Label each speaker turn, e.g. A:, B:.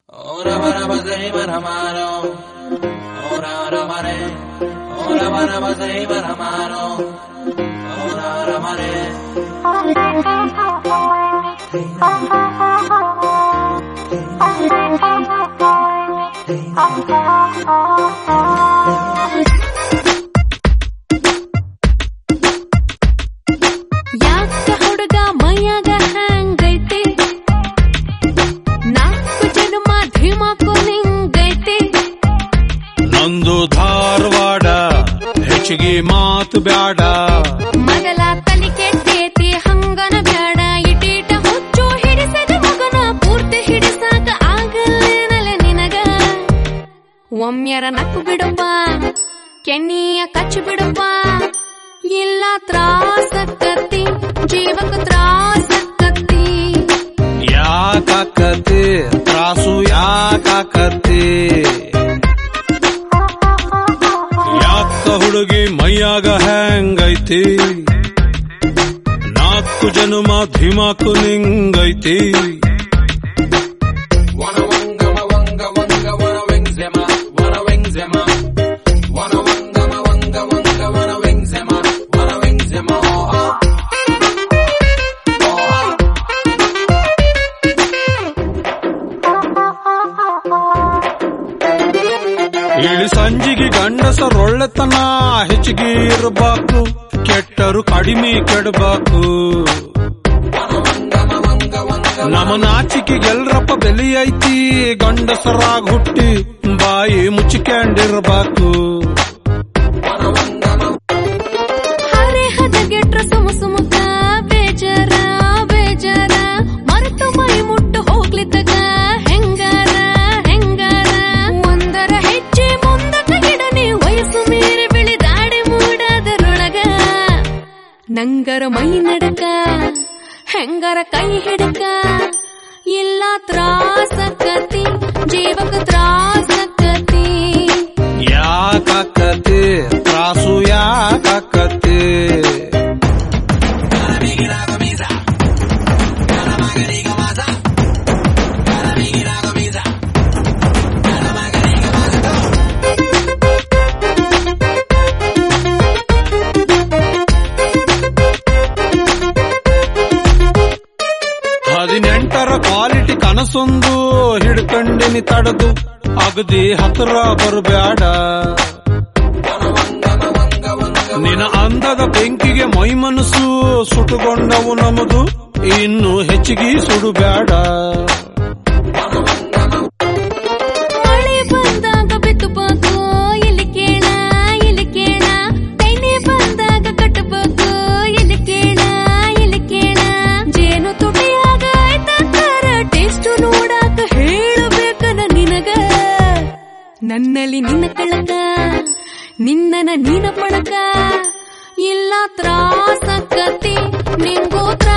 A: ಯಾಕ ಹುಡುಗ ಮೈಯಾಗ ಹ್ಯಾಂಗೈತಿ, ನಾಲ್ಕು ಜನ್ಮ ಧಿಮಾಕು ನಿಂಗೈತಿ.
B: ನಂದು ಧಾರವಾಡ ಹೆಚ್ಚಿಗೆ ಮಾತು ಬ್ಯಾಡ,
A: ಮಗಲ ತಲಿ ಕೆಟ್ಟೇತಿ ಹಂಗನ ಬ್ಯಾಡ. ಇಟೀಟ ಹುಚ್ಚು ಹಿಡಿಸದ ಮಗನ ಪೂರ್ತಿ ಹಿಡಿಸಾಕ ಆಗಲ್ಲೇನಲೆ ನಿನಗ. ಒಮ್ಮೆರ ನಕ್ಕು ಬಿಡುವ, ಕೆಣ್ಣಿಯ ಕಚ್ಚು ಬಿಡುವ, ಇಲ್ಲ ತ್ರಾಸಕ್ಕತ್ತಿ, ಜೀವಕ ತ್ರಾಸಕ್ಕತ್ತಿ.
B: ಯಾಕಾಕತಿ ತ್ರಾಸು ಯಾಕಾಕತಿ, ಯಾಕ ಹುಡುಗಿ ಮೈಯಾಗ ಹ್ಯಾಂಗೈತಿ, ನಾಲ್ಕು ಜನ್ಮ ಧಿಮಾಕು ನಿಂಗೈತಿ. ಇಳಿ ಸಂಜಿಗೆ ಗಂಡಸರೊಳ್ಳೆತನ ಹೆಚ್ಚಿಗೆ ಇರಬೇಕು, ಕೆಟ್ಟರು ಕಡಿಮೆ ಕೆಡಬೇಕು. ನಮ್ಮ ನಾಚಿಕೆಗೆಲ್ರಪ್ಪ ಬೆಲೆ ಐತಿ, ಗಂಡಸರಾಗ ಹುಟ್ಟಿ ಬಾಯಿ ಮುಚ್ಚಿಕೊಂಡಿರ್ಬೇಕು.
A: ಹರೆ ಹದಗೆಟ್ರ ಸುಮುಕ ಬೇಜಾರ ಬೇಜಾರ, ಮರೆತು ಮೈ ಮುಟ್ಟು ಹೋಗ್ಲಿದ್ದಾಗ ಹೆಂಗಾರ ಹೆಂಗಾರ. ಒಂದರ ಹೆಜ್ಜೆ ಮುಂದಕ ಗಿಡನೆ ವಯಸ್ಸು ಮೀರಿ ಬಿಳಿದಾಡಿ ಮೂಡಾದರೊಳಗ. ನಂಗರ ಮೈ ನಡಕ ಹೆಂಗರ ಕೈ ಹಿಡಕ, ಇಲ್ಲ ತ್ರಾಸಕ್ಕತಿ, ಜೀವಕ ತ್ರಾಸಕ್ಕತಿ.
B: ಯಾಕಾಕತಿ ತ್ರಾಸು ಯಾಕಾಕತಿ. ಹದಿನೆಂಟರ ಕ್ವಾಲಿಟಿ ಕನಸೊಂದು ಹಿಡ್ಕಂಡಿನಿ ತಡದು, ಅಗದಿ ಹತ್ರ ಬರಬ್ಯಾಡ. ನಿನ ಅಂದದ ಬೆಂಕಿಗೆ ಮೈ ಮನಸ್ಸು ಸುಟ್ಟುಕೊಂಡವು ನಮದು, ಇನ್ನು ಹೆಚ್ಚಿಗೆ ಸುಡುಬ್ಯಾಡ.
A: ಮಳೆ ಬಂದಾಗ ಬಿತ್ತಬೇಕು, ಇಲ್ಲಿ ಕೇಳ ಇಲ್ಲಿ ಕೇಳ. ತೈನೆ ಬಂದಾಗ ಕಟ್ಟಬೇಕು, ಇಲ್ಲಿ ಕೇಳ ಇಲ್ಲಿ ಕೇಳ. ಜೇನು ತುಟಿಯಾಗ ಆಯ್ತಾರ ಟೇಸ್ಟ್ ನೋಡಾಕ ಹೇಳಬೇಕನ ನಿನಗ. ನನ್ನಲ್ಲಿ ನಿನ್ನ ಕಳಕ, ನಿನ್ನನ ನೀನ ಪಳಕ, ಇಲ್ಲ ತ್ರಾಸಕ್ಕತಿ, ನಿಂಗೋ